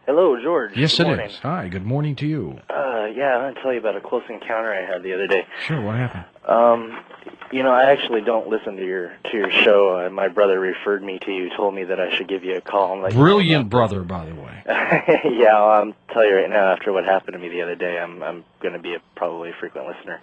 Hello, George. Yes, Good it morning. is. Hi, good morning to you. Yeah, I'm going to tell you about a close encounter I had the other day. Sure, what happened? I actually don't listen to your show. My brother referred me to you, told me that I should give you a call. And let Brilliant you know brother, by the way. Yeah, I'll tell you right now, after what happened to me the other day, I'm going to be probably a frequent listener.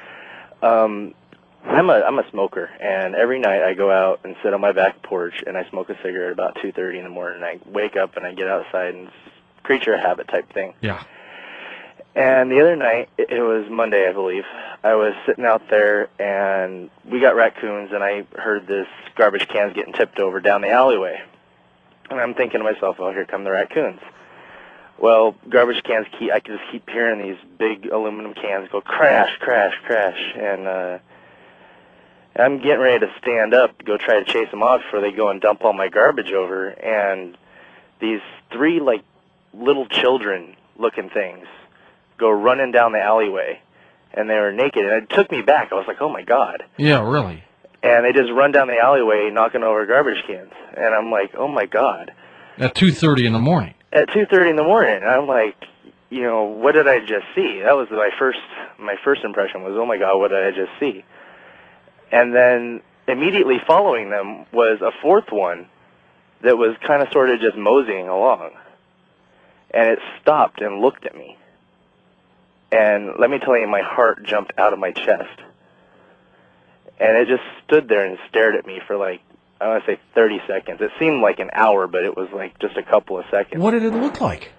I'm a smoker, and every night I go out and sit on my back porch, and I smoke a cigarette about 2:30 in the morning. I wake up and I get outside, and it's creature of habit type thing. Yeah. And the other night, it was Monday, I believe, I was sitting out there, and we got raccoons, and I heard this garbage cans getting tipped over down the alleyway. And I'm thinking to myself, oh, here come the raccoons. Well, garbage cans, I can just keep hearing these big aluminum cans go crash, crash, crash, and I'm getting ready to stand up to go try to chase them off before they go and dump all my garbage over, and these three, little children-looking things go running down the alleyway, and they were naked, and it took me back. I was like, oh, my God. Yeah, really? And they just run down the alleyway knocking over garbage cans, and I'm like, oh, my God. At 2:30 in the morning? At 2:30 in the morning, I'm like, what did I just see? That was my first impression was, oh, my God, what did I just see? And then immediately following them was a fourth one that was kind of sort of just moseying along, and it stopped and looked at me. And let me tell you, my heart jumped out of my chest. And it just stood there and stared at me for I want to say 30 seconds. It seemed like an hour, but it was just a couple of seconds. What did it look like?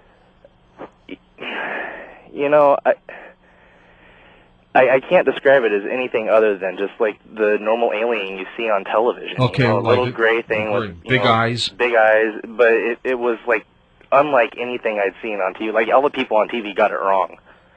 I can't describe it as anything other than just the normal alien you see on television. Okay, a little gray thing with big eyes. Big eyes, but it was unlike anything I'd seen on TV. All the people on TV got it wrong.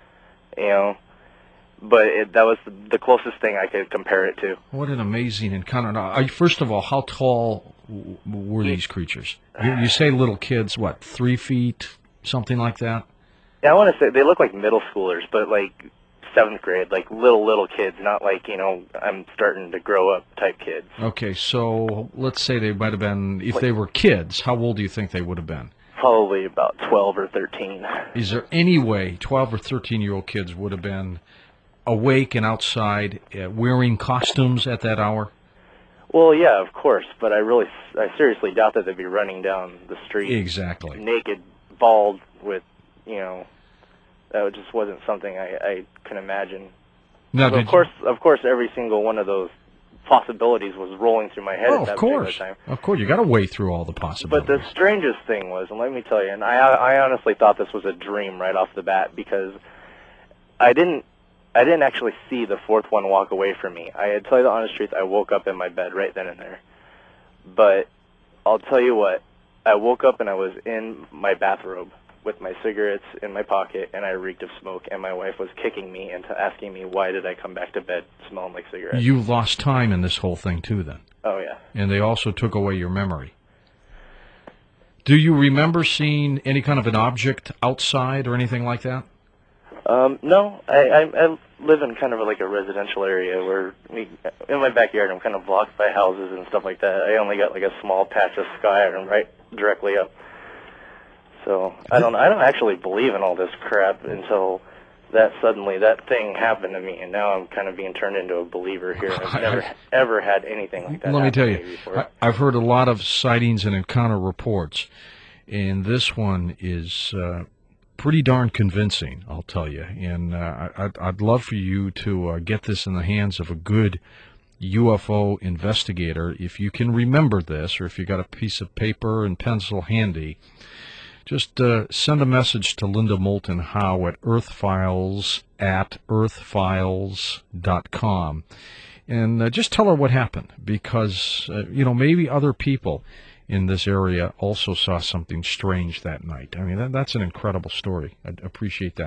But that was the closest thing I could compare it to. What an amazing encounter. First of all, how tall were these creatures? You say little kids, what, 3 feet, something like that? Yeah, I want to say they look like middle schoolers, but 7th grade, little kids, not I'm starting to grow up type kids. Okay, so let's say they might have been, if they were kids, how old do you think they would have been? Probably about 12 or 13. Is there any way 12 or 13-year-old kids would have been awake and outside wearing costumes at that hour? Well, yeah, of course, but I seriously doubt that they'd be running down the street. Exactly. Naked, bald, with, that just wasn't something I can imagine. Now, of course, every single one of those possibilities was rolling through my head at that particular time. Of course, you got to weigh through all the possibilities. But the strangest thing was, and let me tell you, and I honestly thought this was a dream right off the bat, because I didn't actually see the fourth one walk away from me. I tell you the honest truth, I woke up in my bed right then and there. But I'll tell you what, I woke up and I was in my bathrobe with my cigarettes in my pocket, and I reeked of smoke, and my wife was kicking me into asking me why did I come back to bed smelling like cigarettes. You lost time in this whole thing too, then. Oh, yeah. And they also took away your memory. Do you remember seeing any kind of an object outside or anything like that? No. I live in kind of a residential area where in my backyard I'm kind of blocked by houses and stuff like that. I only got a small patch of sky right directly up. So I don't actually believe in all this crap until that thing happened to me, and now I'm kind of being turned into a believer here. I've never ever had anything like that. Let me tell you, before. I've heard a lot of sightings and encounter reports, and this one is pretty darn convincing, I'll tell you. And I'd love for you to get this in the hands of a good UFO investigator. If you can remember this, or if you got a piece of paper and pencil handy, just send a message to Linda Moulton Howe at earthfiles@earthfiles.com, and just tell her what happened, because maybe other people in this area also saw something strange that night. I mean, that's an incredible story. I appreciate that.